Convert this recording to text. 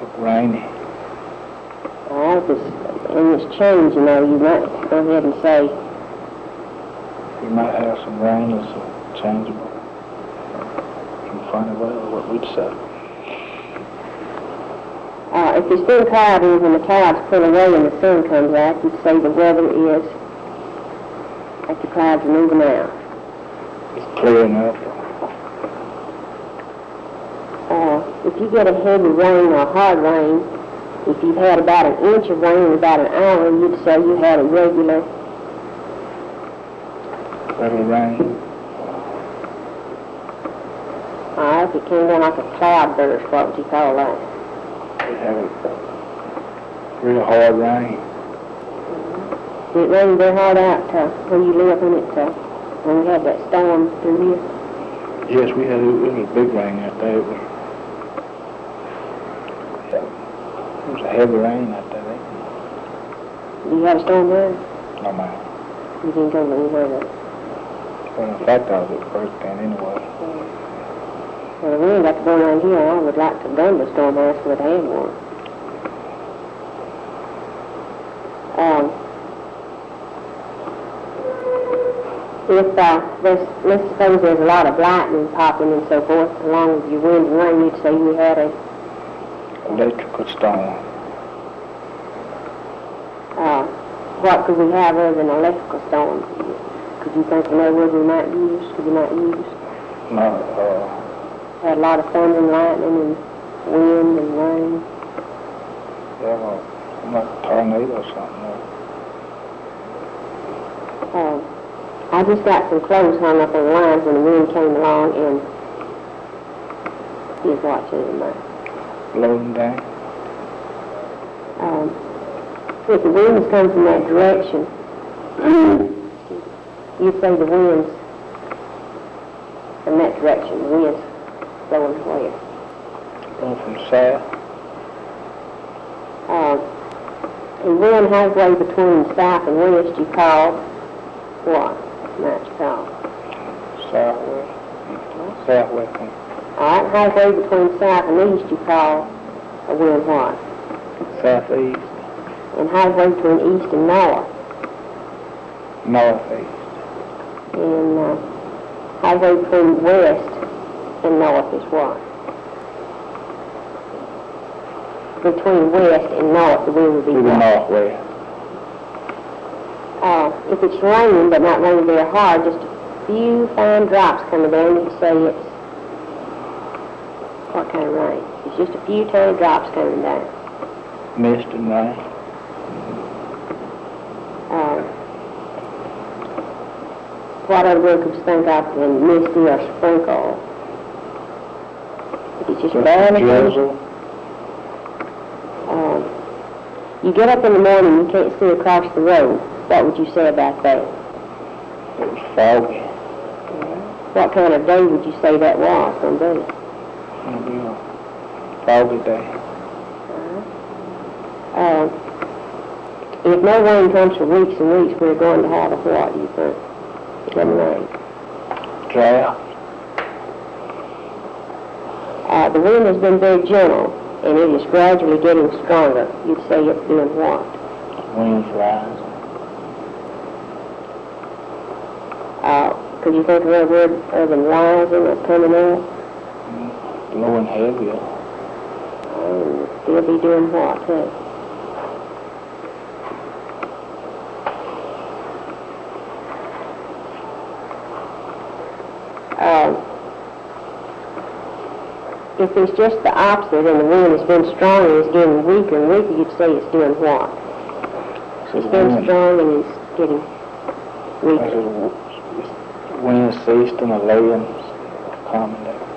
rainy. And it's changed, you know, you might go ahead and say, We might have some rain or some changeable. Some funny weather, what we'd say. if it's still cloudy when the clouds pull away and the sun comes out, you'd say the weather is like the clouds are moving out. It's clearing up. If you get a heavy rain or hard rain, if you've had about an inch of rain in about an hour, you'd say you had a regular rain. If it came down like a cloud burst, what would you call that? We had a real hard rain. Did it rain very hard out where you live when we had that storm through here? Yes, it was a big rain out there. It was a heavy rain out there. You had a storm there? No, ma'am. You didn't go anywhere there? Well, in fact, I was at first then anyway. Well, we ain't got to go around here. I would like to run the storm house if it had one. Let's suppose there's a lot of lightning popping and so forth, along with your wind and rain, you'd say we had a electrical storm. What could we have other than electrical storm? Could you think of another word we might use? Could you not use? No, had a lot of thunder and lightning and wind and rain. Yeah, like a tornado or something. I just got some clothes hung up on the lines when the wind came along and he's watching in there. Blowing down. If the winds come from that direction, you'd say the winds from that direction, the winds blowing where? Going from south. And wind halfway between south and west you call what? Might you call? Southwest. Southwest. All right, halfway between south and east you call a wind what? Southeast. And halfway between east and north. Northeast. And halfway between west and north is what? Between west and north, the wind would be To the what? northwest. If it's raining, but not raining very hard, just a few fine drops coming down, you'd say it's what kind of rain? It's just a few tiny drops coming down. Mist and rain. What other word could you think of than misty or sprinkle? If it's just barely. Drizzle. You get up in the morning, you can't see across the road. What would you say about that? It was foggy. What kind of day would you say that was going to be? It'll be a foggy day. If no rain comes for weeks and weeks, we're going to have a what, do you think? It doesn't rain. Drought. The wind has been very gentle, and it is gradually getting stronger. You'd say it's doing what? Winds rising. Could you think of a word other than rising or coming on? Blowing heavier. They'll be doing what, too? If it's just the opposite and the wind has been strong and it's getting weaker and weaker, you'd say it's doing what? It's been strong and it's getting weaker. Wind ceased and the lowlands coming down.